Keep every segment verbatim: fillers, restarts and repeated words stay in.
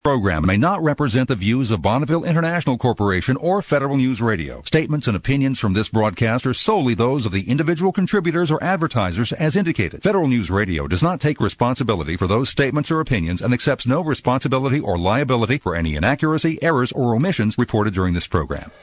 Program may not represent the views of Bonneville International Corporation or Federal News Radio. Statements and opinions from this broadcast are solely those of the individual contributors or advertisers as indicated. Federal News Radio does not take responsibility for those statements or opinions and accepts no responsibility or liability for any inaccuracy, errors, or omissions reported during this program.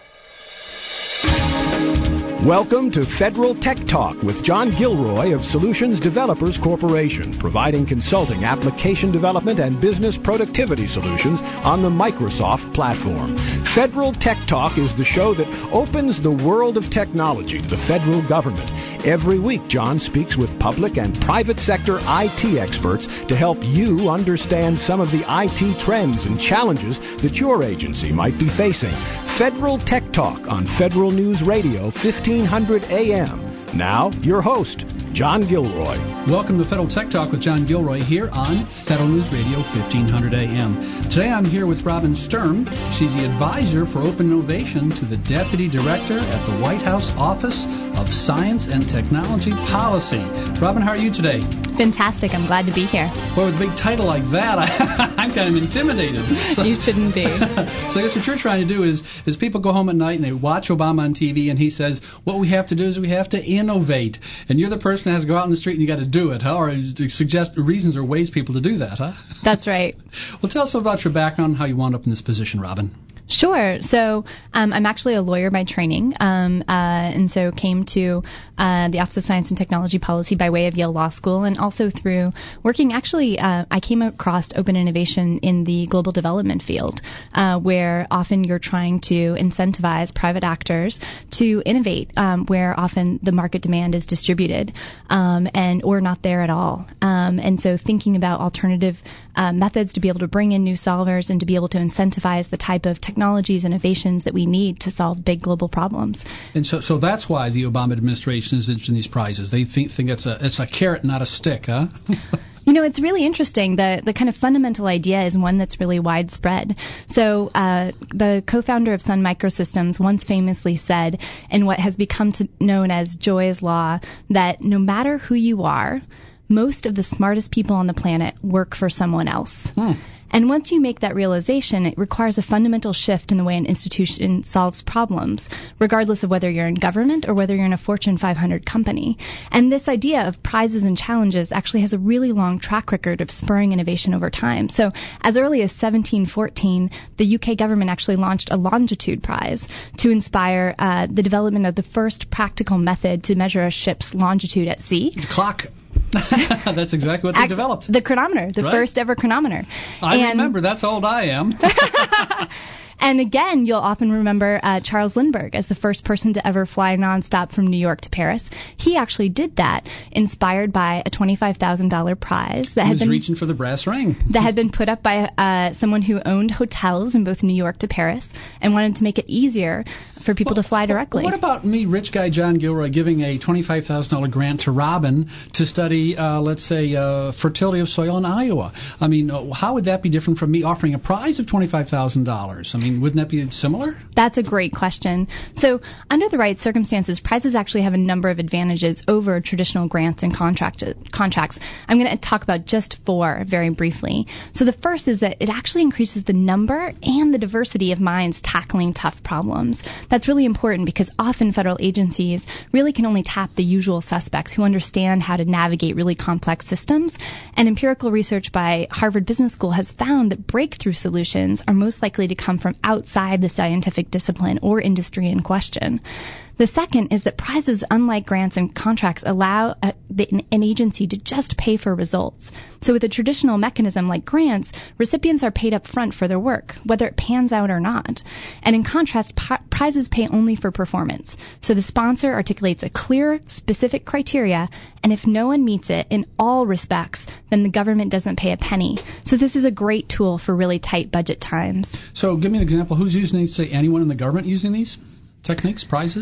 Welcome to Federal Tech Talk with John Gilroy of Solutions Developers Corporation, providing consulting, application development, and business productivity solutions on the Microsoft platform. Federal Tech Talk is the show that opens the world of technology to the federal government. Every week, John speaks with public and private sector I T experts to help you understand some of the I T trends and challenges that your agency might be facing. Federal Tech Talk on Federal News Radio, fifteen hundred A M. Now, your host, John Gilroy. Welcome to Federal Tech Talk with John Gilroy here on Federal News Radio, fifteen hundred A M. Today I'm here with Robin Sturm. She's the advisor for open innovation to the Deputy Director at the White House Office of Science and Technology Policy. Robin, how are you today? Fantastic. I'm glad to be here. Well, with a big title like that, I, I'm kind of intimidated. So, you shouldn't be. So I guess what you're trying to do is, is people go home at night and they watch Obama on T V and he says, what we have to do is we have to innovate. And you're the person that has to go out in the street and you got to do it, huh? Or to suggest reasons or ways people to do that, huh? That's right. Well, tell us about your background and how you wound up in this position, Robin. Sure. So um, I'm actually a lawyer by training, um, uh, and so came to uh, the Office of Science and Technology Policy by way of Yale Law School, and also through working. Actually, uh, I came across open innovation in the global development field, uh, where often you're trying to incentivize private actors to innovate, um, where often the market demand is distributed, um, and or not there at all. Um, and so thinking about alternative uh, methods to be able to bring in new solvers and to be able to incentivize the type of technology technologies, innovations that we need to solve big global problems. And so so that's why the Obama administration is interested in these prizes. They think, think it's a it's a carrot, not a stick, huh? You know, it's really interesting. The the kind of fundamental idea is one that's really widespread. So uh, the co-founder of Sun Microsystems once famously said, in what has become to, known as Joy's Law, that no matter who you are, most of the smartest people on the planet work for someone else. Hmm. And once you make that realization, it requires a fundamental shift in the way an institution solves problems, regardless of whether you're in government or whether you're in a Fortune five hundred company. And this idea of prizes and challenges actually has a really long track record of spurring innovation over time. So as early as seventeen fourteen, the U K government actually launched a longitude prize to inspire uh, the development of the first practical method to measure a ship's longitude at sea. The clock. That's exactly what they Act- developed. The chronometer, the right? first ever chronometer. I and remember. That's how old I am. And again, you'll often remember uh, Charles Lindbergh as the first person to ever fly nonstop from New York to Paris. He actually did that, inspired by a twenty-five thousand dollars prize that he had was been reaching for the brass ring. that had been put up by uh, someone who owned hotels in both New York to Paris and wanted to make it easier for people well, to fly directly. What about me, rich guy John Gilroy, giving a twenty-five thousand dollars grant to Robin to study, uh, let's say, uh, fertility of soil in Iowa? I mean, uh, how would that be different from me offering a prize of twenty-five thousand dollars? I mean, wouldn't that be similar? That's a great question. So under the right circumstances, prizes actually have a number of advantages over traditional grants and contract, contracts. I'm going to talk about just four very briefly. So the first is that it actually increases the number and the diversity of minds tackling tough problems. That's really important because often federal agencies really can only tap the usual suspects who understand how to navigate really complex systems. And empirical research by Harvard Business School has found that breakthrough solutions are most likely to come from outside the scientific discipline or industry in question. The second is that prizes, unlike grants and contracts, allow a, the, an agency to just pay for results. So with a traditional mechanism like grants, recipients are paid up front for their work, whether it pans out or not. And in contrast, p- prizes pay only for performance. So the sponsor articulates a clear, specific criteria, and if no one meets it in all respects, then the government doesn't pay a penny. So this is a great tool for really tight budget times. So give me an example. Who's using these? Say anyone in the government using these techniques, prizes?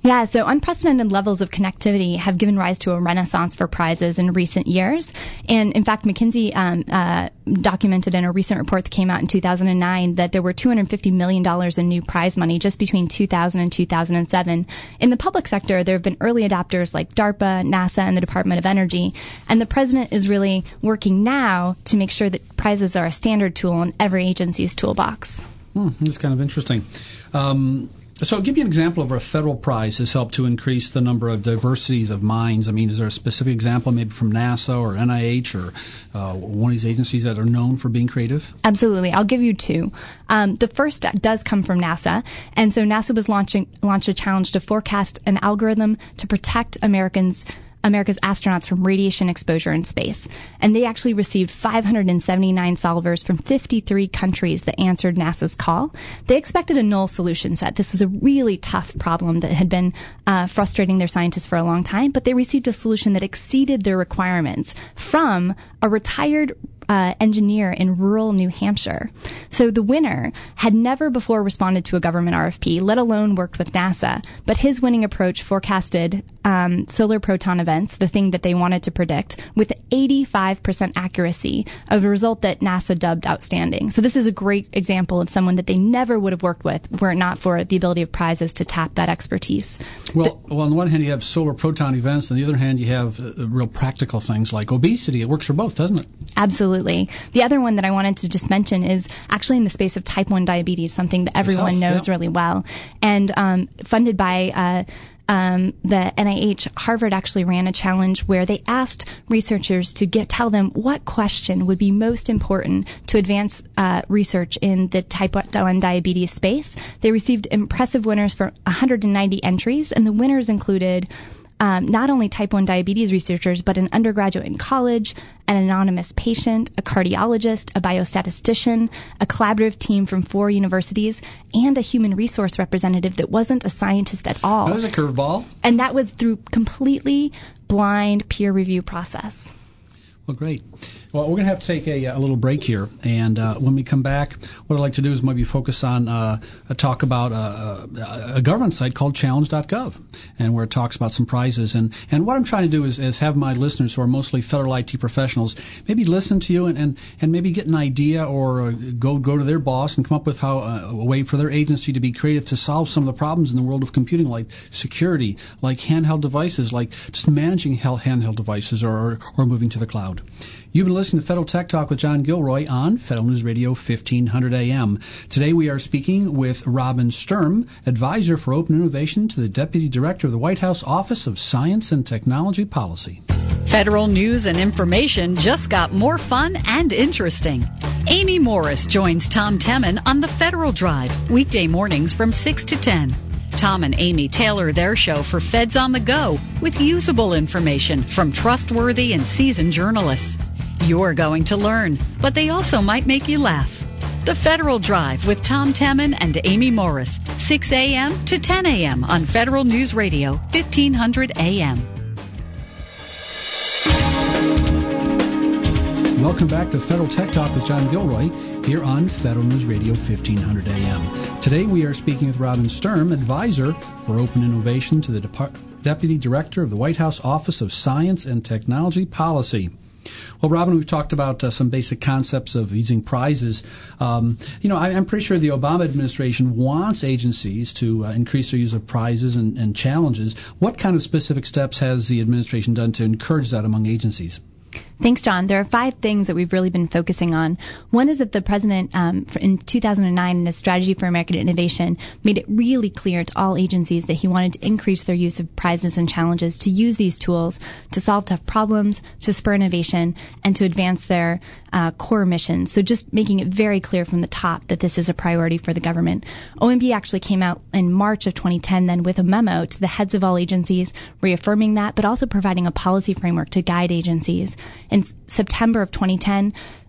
Yeah, so unprecedented levels of connectivity have given rise to a renaissance for prizes in recent years. And in fact, McKinsey um, uh, documented in a recent report that came out in two thousand nine that there were two hundred fifty million dollars in new prize money just between two thousand and two thousand seven. In the public sector, there have been early adopters like DARPA, NASA, and the Department of Energy. And the president is really working now to make sure that prizes are a standard tool in every agency's toolbox. Hmm, that's kind of interesting. Um, So I'll give you an example of where a federal prize has helped to increase the number of diversities of minds. I mean, is there a specific example maybe from NASA or N I H or uh, one of these agencies that are known for being creative? Absolutely. I'll give you two. Um, the first does come from NASA. And so NASA was launching launched a challenge to forecast an algorithm to protect Americans America's astronauts from radiation exposure in space. And they actually received five hundred seventy-nine solvers from fifty-three countries that answered NASA's call. They expected a null solution set. This was a really tough problem that had been uh, frustrating their scientists for a long time, but they received a solution that exceeded their requirements from a retired Uh, engineer in rural New Hampshire. So the winner had never before responded to a government R F P, let alone worked with NASA. But his winning approach forecasted um, solar proton events, the thing that they wanted to predict, with eighty-five percent accuracy, a result that NASA dubbed outstanding. So this is a great example of someone that they never would have worked with were it not for the ability of prizes to tap that expertise. Well, the, well on the one hand, you have solar proton events. On the other hand, you have uh, real practical things like obesity. It works for both, doesn't it? Absolutely. The other one that I wanted to just mention is actually in the space of type one diabetes, something that everyone health, knows yeah. really well. And um, funded by uh, um, the N I H, Harvard actually ran a challenge where they asked researchers to get tell them what question would be most important to advance uh, research in the type one diabetes space. They received impressive winners for one hundred ninety entries, and the winners included Um, not only type one diabetes researchers, but an undergraduate in college, an anonymous patient, a cardiologist, a biostatistician, a collaborative team from four universities, and a human resource representative that wasn't a scientist at all. That was a curveball. And that was through completely blind peer review process. Well, great. Well, we're going to have to take a, a little break here, and uh, when we come back, what I'd like to do is maybe focus on uh, a talk about a, a government site called challenge dot gov, and where it talks about some prizes. And, and what I'm trying to do is, is have my listeners, who are mostly federal I T professionals, maybe listen to you and, and, and maybe get an idea or uh, go go to their boss and come up with how uh, a way for their agency to be creative to solve some of the problems in the world of computing, like security, like handheld devices, like just managing handheld devices or, or, or moving to the cloud. You've been listening to Federal Tech Talk with John Gilroy on Federal News Radio fifteen hundred A M. Today we are speaking with Robin Sturm, Advisor for Open Innovation to the Deputy Director of the White House Office of Science and Technology Policy. Federal news and information just got more fun and interesting. Amy Morris joins Tom Temin on the Federal Drive, weekday mornings from six to ten. Tom and Amy tailor their show for Feds on the Go with usable information from trustworthy and seasoned journalists. You're going to learn, but they also might make you laugh. The Federal Drive with Tom Temin and Amy Morris, six a.m. to ten a.m. on Federal News Radio, fifteen hundred A M. Welcome back to Federal Tech Talk with John Gilroy here on Federal News Radio fifteen hundred A M. Today we are speaking with Robin Sturm, Advisor for Open Innovation to the Depart- Deputy Director of the White House Office of Science and Technology Policy. Well, Robin, we've talked about uh, some basic concepts of using prizes. Um, you know, I, I'm pretty sure the Obama administration wants agencies to uh, increase their use of prizes and, and challenges. What kind of specific steps has the administration done to encourage that among agencies? Thanks, John. There are five things that we've really been focusing on. One is that the president, um, in two thousand nine, in his strategy for American innovation, made it really clear to all agencies that he wanted to increase their use of prizes and challenges, to use these tools to solve tough problems, to spur innovation, and to advance their uh, core missions. So just making it very clear from the top that this is a priority for the government. O M B actually came out in March of twenty ten then with a memo to the heads of all agencies reaffirming that, but also providing a policy framework to guide agencies. In September of twenty ten,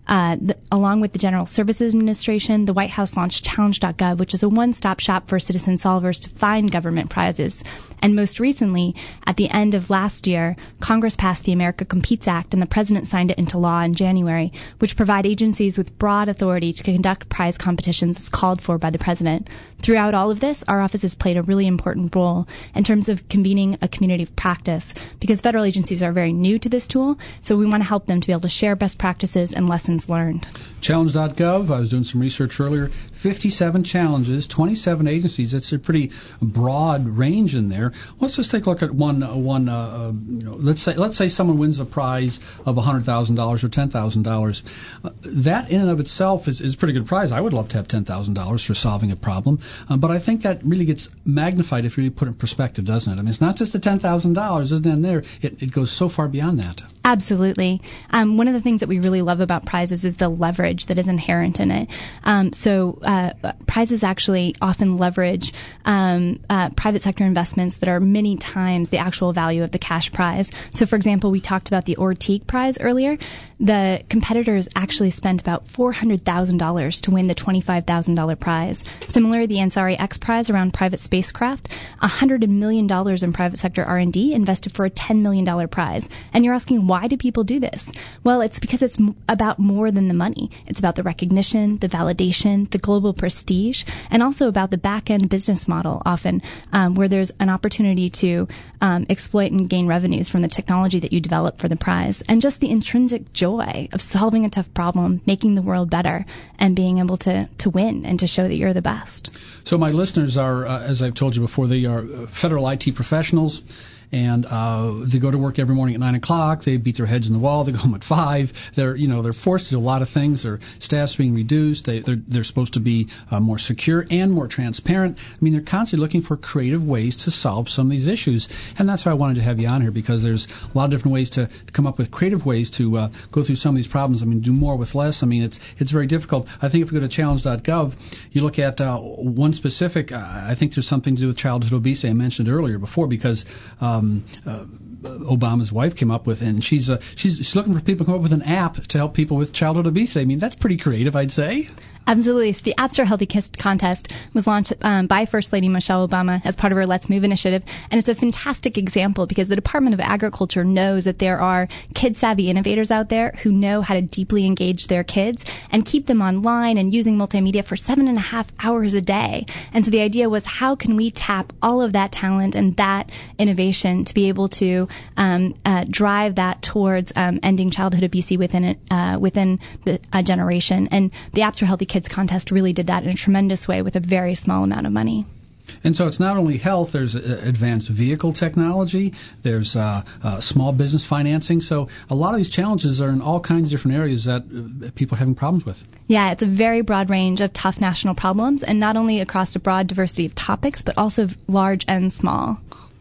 Uh, the, along with the General Services Administration, the White House launched challenge dot gov, which is a one-stop shop for citizen solvers to find government prizes. And most recently, at the end of last year, Congress passed the America Competes Act, and the President signed it into law in January, which provide agencies with broad authority to conduct prize competitions as called for by the President. Throughout all of this, our office has played a really important role in terms of convening a community of practice, because federal agencies are very new to this tool, so we want to help them to be able to share best practices and lessons learned. challenge dot gov, I was doing some research earlier, fifty-seven challenges, twenty-seven agencies. That's a pretty broad range in there. Let's just take a look at one. Uh, one. Uh, you know, let's say let's say someone wins a prize of one hundred thousand dollars or ten thousand dollars. Uh, that in and of itself is, is a pretty good prize. I would love to have ten thousand dollars for solving a problem, uh, but I think that really gets magnified if you really put it in perspective, doesn't it? I mean, it's not just the ten thousand dollars, isn't it? There, it, it goes so far beyond that. Absolutely. Um, one of the things that we really love about prizes is the leverage that is inherent in it. Um, so uh, prizes actually often leverage um, uh, private sector investments that are many times the actual value of the cash prize. So, for example, we talked about the Orteig Prize earlier. The competitors actually spent about four hundred thousand dollars to win the twenty-five thousand dollars prize. Similar, the Ansari X Prize around private spacecraft, one hundred million dollars in private sector R and D invested for a ten million dollars prize. And you're asking, why do people do this? Well, it's because it's m- about more than the money. It's about the recognition, the validation, the global prestige, and also about the back-end business model often, um, where there's an opportunity to um, exploit and gain revenues from the technology that you develop for the prize, and just the intrinsic joy of solving a tough problem, making the world better, and being able to, to win and to show that you're the best. So my listeners are, uh, as I've told you before, they are federal I T professionals. And uh, they go to work every morning at nine o'clock. They beat their heads in the wall. They go home at five. They're, you know, they're forced to do a lot of things. Their staff's being reduced. They, they're, they're supposed to be uh, more secure and more transparent. I mean, they're constantly looking for creative ways to solve some of these issues. And that's why I wanted to have you on here, because there's a lot of different ways to, to come up with creative ways to uh, go through some of these problems. I mean, do more with less. I mean, it's it's very difficult. I think if we go to challenge dot gov, you look at uh, one specific. Uh, I think there's something to do with childhood obesity. I mentioned it earlier before, because um, uh, Obama's wife came up with, and she's uh, she's she's looking for people to come up with an app to help people with childhood obesity. I mean, that's pretty creative, I'd say. Absolutely. So the Apps for Healthy Kids contest was launched um, by First Lady Michelle Obama as part of her Let's Move initiative. And it's a fantastic example because the Department of Agriculture knows that there are kid-savvy innovators out there who know how to deeply engage their kids and keep them online and using multimedia for seven and a half hours a day. And so the idea was, how can we tap all of that talent and that innovation to be able to um, uh, drive that towards um, ending childhood obesity within it, uh, within the uh, generation. And the Apps for Healthy Kids contest really did that in a tremendous way with a very small amount of money. And so it's not only health, there's uh, advanced vehicle technology, there's uh, uh, small business financing. So a lot of these challenges are in all kinds of different areas that uh, people are having problems with. Yeah, it's a very broad range of tough national problems, and not only across a broad diversity of topics, but also large and small.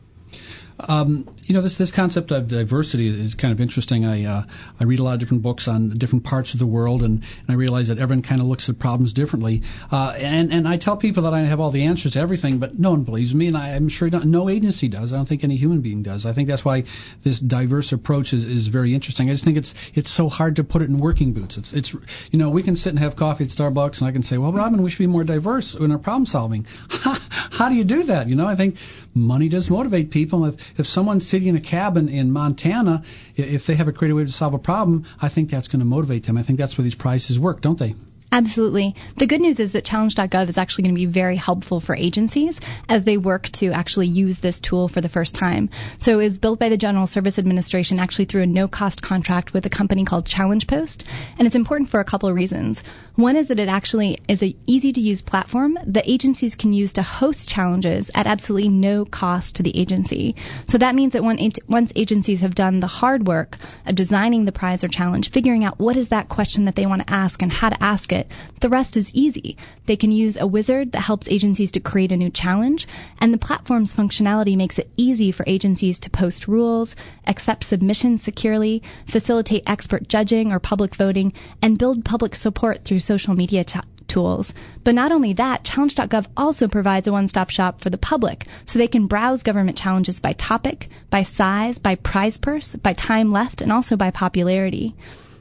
Um, you know, this this concept of diversity is kind of interesting. I uh, I read a lot of different books on different parts of the world, and, and I realize that everyone kind of looks at problems differently. Uh, and, and I tell people that I have all the answers to everything, but no one believes me, and I, I'm sure not, no agency does. I don't think any human being does. I think that's why this diverse approach is, is very interesting. I just think it's it's so hard to put it in working boots. It's it's you know, we can sit and have coffee at Starbucks, and I can say, well, Robin, we should be more diverse in our problem solving. How do you do that? You know, I think money does motivate people. If if someone's sitting in a cabin in Montana, if they have a creative way to solve a problem, I think that's going to motivate them. I think that's where these prizes work, don't they? Absolutely. The good news is that challenge dot gov is actually going to be very helpful for agencies as they work to actually use this tool for the first time. So it was built by the General Services Administration actually through a no-cost contract with a company called Challenge Post. And it's important for a couple of reasons. One is that it actually is an easy-to-use platform that agencies can use to host challenges at absolutely no cost to the agency. So that means that when, once agencies have done the hard work of designing the prize or challenge, figuring out what is that question that they want to ask and how to ask it, the rest is easy. They can use a wizard that helps agencies to create a new challenge, and the platform's functionality makes it easy for agencies to post rules, accept submissions securely, facilitate expert judging or public voting, and build public support through social media t- tools. But not only that, challenge dot gov also provides a one-stop shop for the public, so they can browse government challenges by topic, by size, by prize purse, by time left, and also by popularity.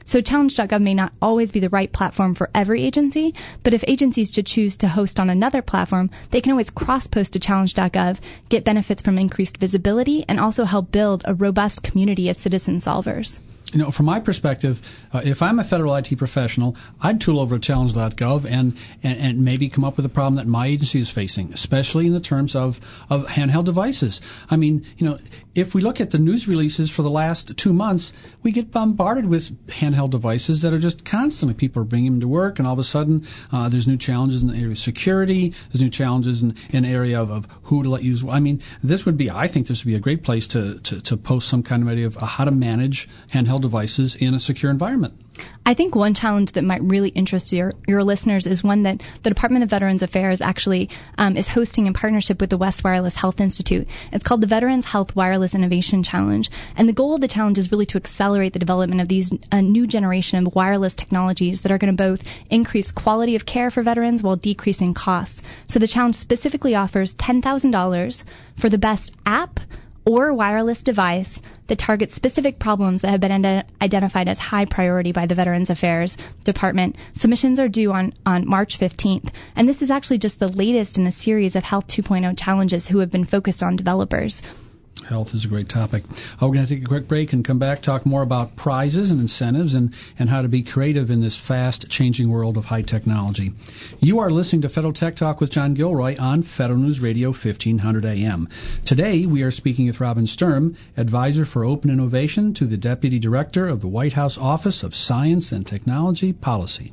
So challenge dot gov may not always be the right platform for every agency, but if agencies should choose to host on another platform, they can always cross-post to challenge dot gov, get benefits from increased visibility, and also help build a robust community of citizen solvers. You know, from my perspective, uh, if I'm a federal I T professional, I'd tool over to challenge dot gov and, and, and maybe come up with a problem that my agency is facing, especially in the terms of, of handheld devices. I mean, you know, if we look at the news releases for the last two months, we get bombarded with handheld devices that are just constantly, people are bringing them to work, and all of a sudden uh, there's new challenges in the area of security, there's new challenges in, in the area of, of who to let use. I mean, this would be, I think this would be a great place to, to, to post some kind of idea of how to manage handheld devices in a secure environment. I think one challenge that might really interest your, your listeners is one that the Department of Veterans Affairs actually um, is hosting in partnership with the West Wireless Health Institute. It's called the Veterans Health Wireless Innovation Challenge. And the goal of the challenge is really to accelerate the development of these uh, new generation of wireless technologies that are going to both increase quality of care for veterans while decreasing costs. So the challenge specifically offers ten thousand dollars for the best app or wireless device that targets specific problems that have been ident- identified as high priority by the Veterans Affairs Department. Submissions are due on, on March fifteenth. And this is actually just the latest in a series of Health two point oh challenges who have been focused on developers. Health is a great topic. Oh, we're going to take a quick break and come back, talk more about prizes and incentives and, and how to be creative in this fast-changing world of high technology. You are listening to Federal Tech Talk with John Gilroy on Federal News Radio fifteen hundred A M. Today, we are speaking with Robin Sturm, Advisor for Open Innovation to the Deputy Director of the White House Office of Science and Technology Policy.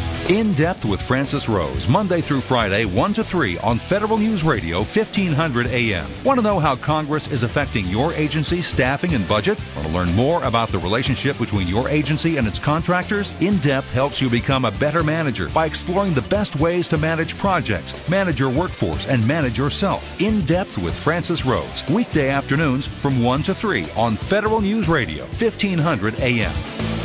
In Depth with Francis Rose, Monday through Friday, one to three on Federal News Radio, fifteen hundred A M. Want to know how Congress is affecting your agency's staffing and budget? Want to learn more about the relationship between your agency and its contractors? In Depth helps you become a better manager by exploring the best ways to manage projects, manage your workforce, and manage yourself. In Depth with Francis Rose, weekday afternoons from one to three on Federal News Radio, fifteen hundred A M.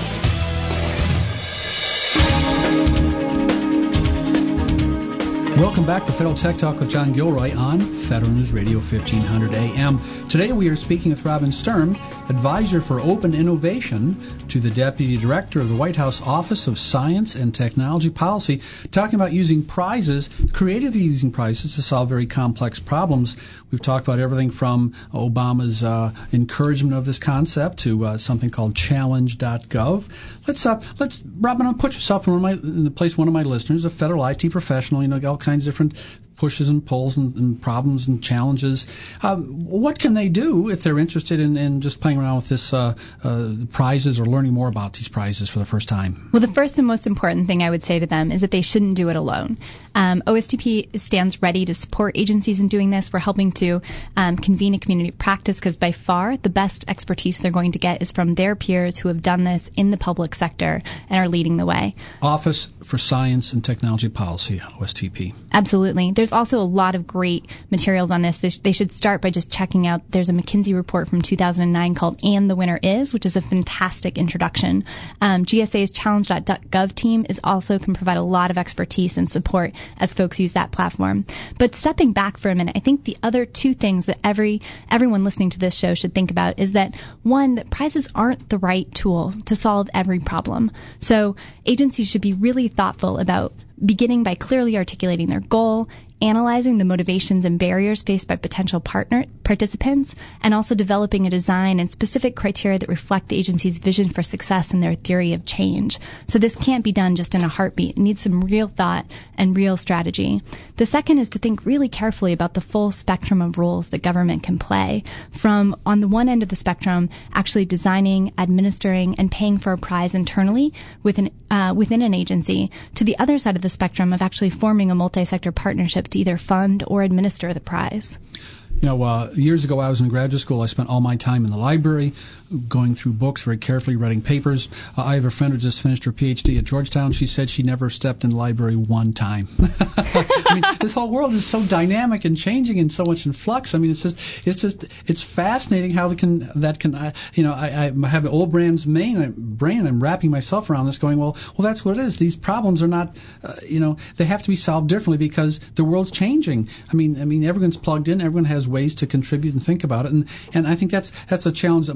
Welcome back to Federal Tech Talk with John Gilroy on Federal News Radio fifteen hundred A M. Today we are speaking with Robin Sturm, Advisor for Open Innovation to the Deputy Director of the White House Office of Science and Technology Policy, talking about using prizes, creatively using prizes to solve very complex problems. We've talked about everything from Obama's uh, encouragement of this concept to uh, something called challenge dot gov. Let's, uh, let's, Robin, put yourself in, one of my, in the place of one of my listeners, a federal I T professional, you know, all kinds of different pushes and pulls and, and problems and challenges. Um, what can they do if they're interested in, in just playing around with this uh, uh, prizes or learning more about these prizes for the first time? Well, the first and most important thing I would say to them is that they shouldn't do it alone. Um, O S T P stands ready to support agencies in doing this. We're helping to um, convene a community of practice because by far the best expertise they're going to get is from their peers who have done this in the public sector and are leading the way. Office for Science and Technology Policy, O S T P. Absolutely. There's also a lot of great materials on this. They, sh- they should start by just checking out. There's a McKinsey report from two thousand nine called And the Winner Is, which is a fantastic introduction. Um, G S A's challenge dot gov team is also can provide a lot of expertise and support as folks use that platform. But stepping back for a minute, I think the other two things that every everyone listening to this show should think about is that, one, that prizes aren't the right tool to solve every problem. So agencies should be really thoughtful about beginning by clearly articulating their goal, analyzing the motivations and barriers faced by potential partner participants, and also developing a design and specific criteria that reflect the agency's vision for success and their theory of change. So this can't be done just in a heartbeat. It needs some real thought and real strategy. The second is to think really carefully about the full spectrum of roles that government can play, from, on the one end of the spectrum, actually designing, administering, and paying for a prize internally within, uh, within an agency, to the other side of the spectrum of actually forming a multi-sector partnership to either fund or administer the prize. You know, uh, years ago I was in graduate school. I spent all my time in the library, going through books very carefully, writing papers. Uh, I have a friend who just finished her P H D at Georgetown. She said she never stepped in the library one time. I mean, this whole world is so dynamic and changing and so much in flux. I mean, it's just, it's just, it's fascinating how that can, that can, uh, you know, I, I have an old brand's main, brain. I'm wrapping myself around this going, well, well, that's what it is. These problems are not, uh, you know, they have to be solved differently because the world's changing. I mean, I mean, everyone's plugged in. Everyone has ways to contribute and think about it. And, and I think that's, that's a challenge that my listeners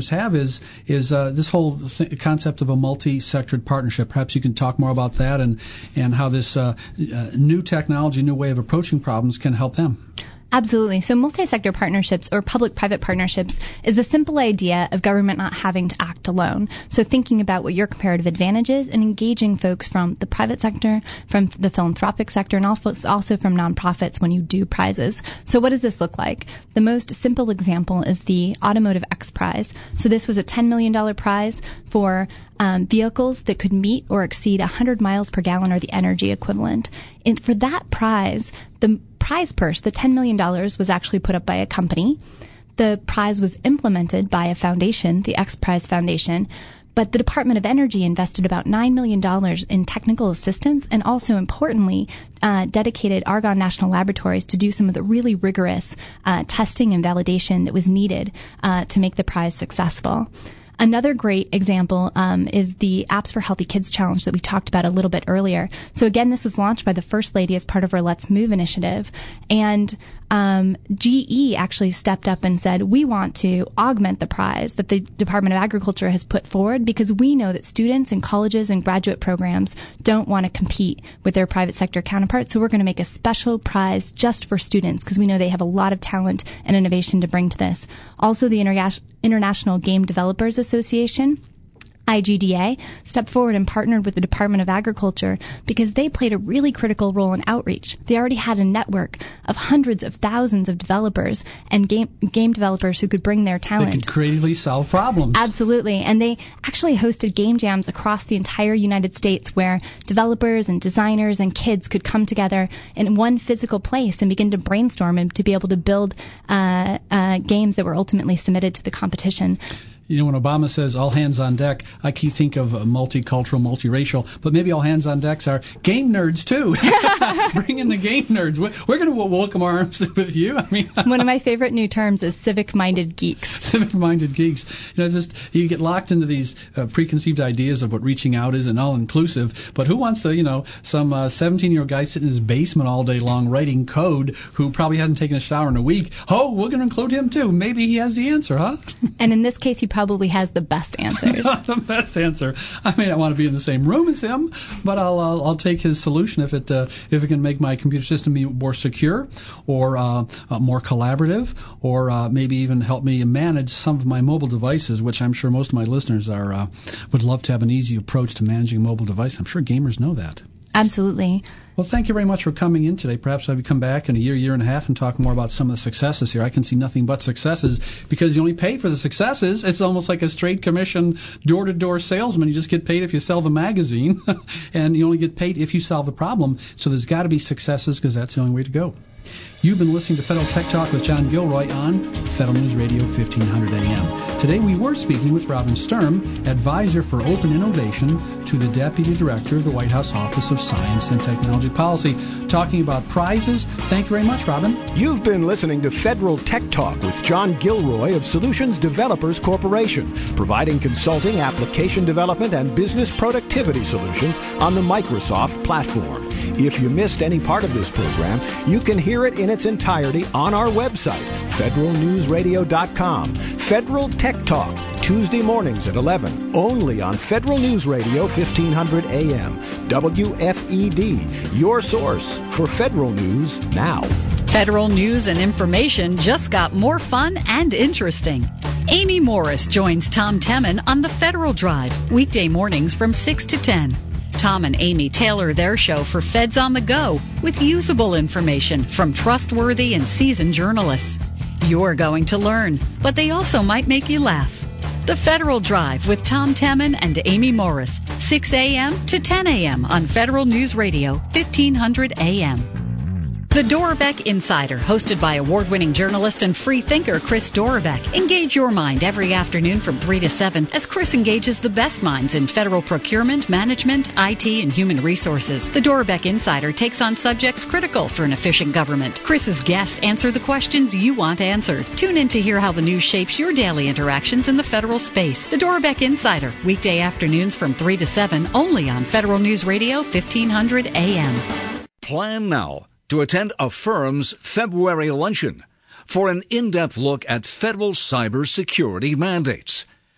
listeners have is is uh, this whole th- concept of a multi-sectored partnership. Perhaps you can talk more about that and, and how this uh, uh, new technology, new way of approaching problems can help them. Absolutely. So multi-sector partnerships or public-private partnerships is the simple idea of government not having to act alone. So thinking about what your comparative advantage is and engaging folks from the private sector, from the philanthropic sector, and also from nonprofits when you do prizes. So what does this look like? The most simple example is the Automotive X Prize. So this was a ten million dollars prize for um, vehicles that could meet or exceed one hundred miles per gallon or the energy equivalent. And for that prize, the prize purse, the ten million dollars, was actually put up by a company. The prize was implemented by a foundation, the X Prize Foundation, but the Department of Energy invested about nine million dollars in technical assistance and also, importantly, uh, dedicated Argonne National Laboratories to do some of the really rigorous uh, testing and validation that was needed uh, to make the prize successful. Another great example um, is the Apps for Healthy Kids Challenge that we talked about a little bit earlier. So again, this was launched by the First Lady as part of our Let's Move initiative. And um, G E actually stepped up and said, we want to augment the prize that the Department of Agriculture has put forward because we know that students in colleges and graduate programs don't want to compete with their private sector counterparts. So we're going to make a special prize just for students because we know they have a lot of talent and innovation to bring to this. Also, the Interga- International Game Developers Association, I G D A, stepped forward and partnered with the Department of Agriculture because they played a really critical role in outreach. They already had a network of hundreds of thousands of developers and game game developers who could bring their talent. They could creatively solve problems. Absolutely. And they actually hosted game jams across the entire United States where developers and designers and kids could come together in one physical place and begin to brainstorm and to be able to build uh, uh, games that were ultimately submitted to the competition. You know, when Obama says all hands on deck, I keep think of uh, multicultural, multiracial, but maybe all hands on decks are game nerds too. Bring in the game nerds. We're, we're going to welcome our arms with you. I mean, one of my favorite new terms is civic-minded geeks. Civic-minded geeks. You know, it's just you get locked into these uh, preconceived ideas of what reaching out is and all-inclusive. But who wants to, you know, some uh, seventeen-year-old guy sitting in his basement all day long writing code who probably hasn't taken a shower in a week? Oh, we're going to include him too. Maybe he has the answer, huh? And in this case, he probably has the best answers. The best answer. I may not want to be in the same room as him, but I'll I'll, I'll take his solution if it uh, if it can make my computer system be more secure, or uh, uh, more collaborative, or uh, maybe even help me manage some of my mobile devices, which I'm sure most of my listeners are uh, would love to have an easy approach to managing a mobile device. I'm sure gamers know that. Absolutely. Well, thank you very much for coming in today. Perhaps I would come back in a year, year and a half and talk more about some of the successes here. I can see nothing but successes because you only pay for the successes. It's almost like a straight commission door-to-door salesman. You just get paid if you sell the magazine, and you only get paid if you solve the problem. So there's got to be successes because that's the only way to go. You've been listening to Federal Tech Talk with John Gilroy on Federal News Radio fifteen hundred A M. Today we were speaking with Robin Sturm, Advisor for Open Innovation to the Deputy Director of the White House Office of Science and Technology Policy, talking about prizes. Thank you very much, Robin. You've been listening to Federal Tech Talk with John Gilroy of Solutions Developers Corporation, providing consulting, application development, and business productivity solutions on the Microsoft platform. If you missed any part of this program, you can hear it in its entirety on our website, federal news radio dot com. Federal Tech Talk, Tuesday mornings at eleven, only on Federal News Radio fifteen hundred A M. W F E D, your source for federal news now. Federal news and information just got more fun and interesting. Amy Morris joins Tom Temin on the Federal Drive, weekday mornings from six to ten. Tom and Amy tailor their show for Feds on the Go with usable information from trustworthy and seasoned journalists. You're going to learn, but they also might make you laugh. The Federal Drive with Tom Temin and Amy Morris, six A M to ten A M on Federal News Radio, fifteen hundred A M. The Dorbeck Insider, hosted by award-winning journalist and free thinker Chris Dorbeck. Engage your mind every afternoon from three to seven as Chris engages the best minds in federal procurement, management, I T, and human resources. The Dorbeck Insider takes on subjects critical for an efficient government. Chris's guests answer the questions you want answered. Tune in to hear how the news shapes your daily interactions in the federal space. The Dorbeck Insider, weekday afternoons from three to seven, only on Federal News Radio, fifteen hundred A M. Plan now to attend a firm's February luncheon for an in-depth look at federal cybersecurity mandates.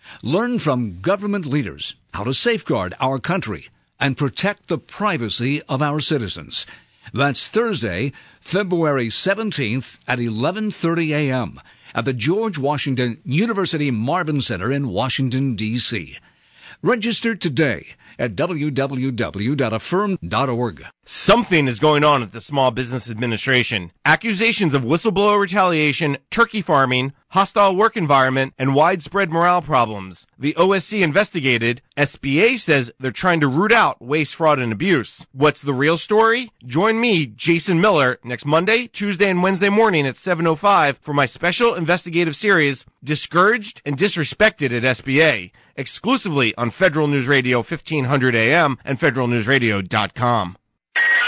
Learn from government leaders how to safeguard our country and protect the privacy of our citizens. That's Thursday, February seventeenth at eleven thirty a.m. at the George Washington University Marvin Center in Washington, D C Register today at w w w dot affirm dot org. Something is going on at the Small Business Administration. Accusations of whistleblower retaliation, turkey farming, hostile work environment, and widespread morale problems. The O S C investigated. S B A says they're trying to root out waste, fraud, and abuse. What's the real story? Join me, Jason Miller, next Monday, Tuesday, and Wednesday morning at seven oh five for my special investigative series, Discouraged and Disrespected at S B A, exclusively on Federal News Radio fifteen hundred A M and federal news radio dot com.